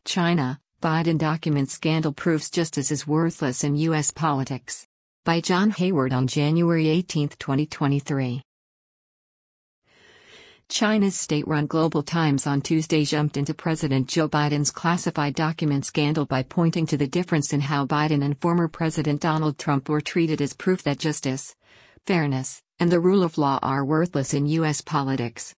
China, Biden document scandal proves justice is worthless in U.S. politics. By John Hayward on January 18, 2023. China's state-run Global Times on Tuesday jumped into President Joe Biden's classified document scandal by pointing to the difference in how Biden and former President Donald Trump were treated as proof that justice, fairness, and the rule of law are worthless in U.S. politics.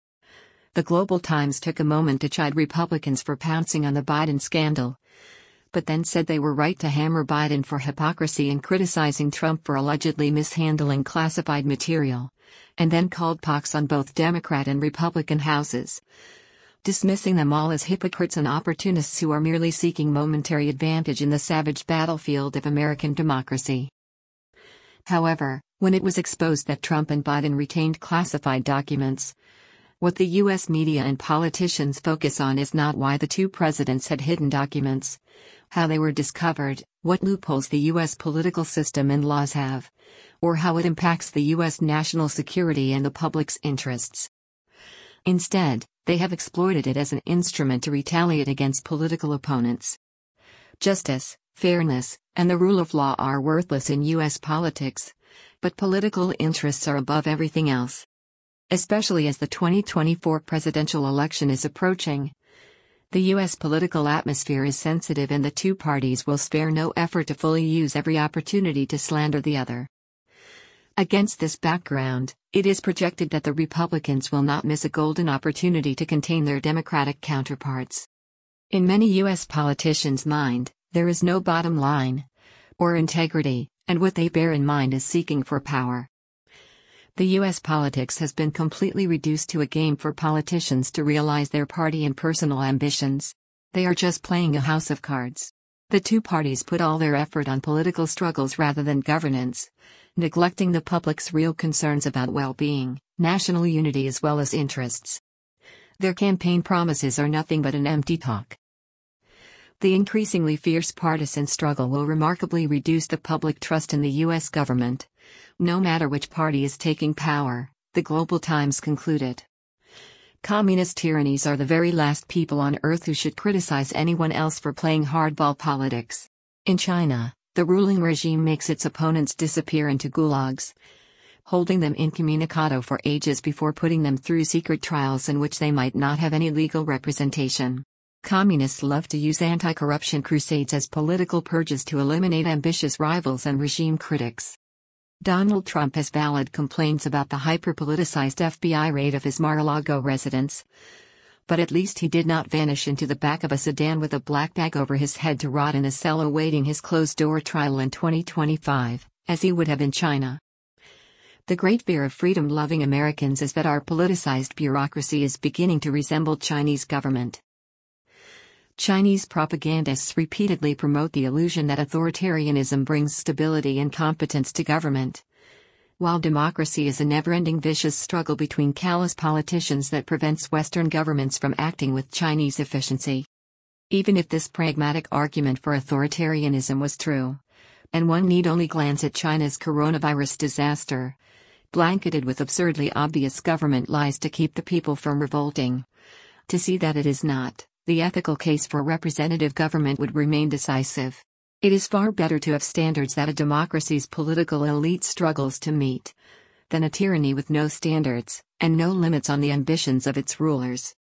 The Global Times took a moment to chide Republicans for pouncing on the Biden scandal, but then said they were right to hammer Biden for hypocrisy and criticizing Trump for allegedly mishandling classified material, and then called pox on both Democrat and Republican houses, dismissing them all as hypocrites and opportunists who are merely seeking momentary advantage in the savage battlefield of American democracy. However, when it was exposed that Trump and Biden retained classified documents, what the U.S. media and politicians focus on is not why the two presidents had hidden documents, how they were discovered, what loopholes the U.S. political system and laws have, or how it impacts the U.S. national security and the public's interests. Instead, they have exploited it as an instrument to retaliate against political opponents. Justice, fairness, and the rule of law are worthless in U.S. politics, but political interests are above everything else. Especially as the 2024 presidential election is approaching. The U.S. political atmosphere is sensitive and the two parties will spare no effort to fully use every opportunity to slander the other. Against this background, it is projected that the Republicans will not miss a golden opportunity to contain their Democratic counterparts. In many U.S. politicians' mind, there is no bottom line or integrity, and what they bear in mind is seeking for power. The U.S. politics has been completely reduced to a game for politicians to realize their party and personal ambitions. They are just playing a house of cards. The two parties put all their effort on political struggles rather than governance, neglecting the public's real concerns about well-being, national unity as well as interests. Their campaign promises are nothing but an empty talk. The increasingly fierce partisan struggle will remarkably reduce the public trust in the U.S. government, no matter which party is taking power, the Global Times concluded. Communist tyrannies are the very last people on earth who should criticize anyone else for playing hardball politics. In China, the ruling regime makes its opponents disappear into gulags, holding them incommunicado for ages before putting them through secret trials in which they might not have any legal representation. Communists love to use anti-corruption crusades as political purges to eliminate ambitious rivals and regime critics. Donald Trump has valid complaints about the hyper-politicized FBI raid of his Mar-a-Lago residence. But at least he did not vanish into the back of a sedan with a black bag over his head to rot in a cell awaiting his closed-door trial in 2025, as he would have in China. The great fear of freedom-loving Americans is that our politicized bureaucracy is beginning to resemble Chinese government. Chinese propagandists repeatedly promote the illusion that authoritarianism brings stability and competence to government, while democracy is a never-ending vicious struggle between callous politicians that prevents Western governments from acting with Chinese efficiency. Even if this pragmatic argument for authoritarianism was true, and one need only glance at China's coronavirus disaster, blanketed with absurdly obvious government lies to keep the people from revolting, to see that it is not, the ethical case for representative government would remain decisive. It is far better to have standards that a democracy's political elite struggles to meet, than a tyranny with no standards, and no limits on the ambitions of its rulers.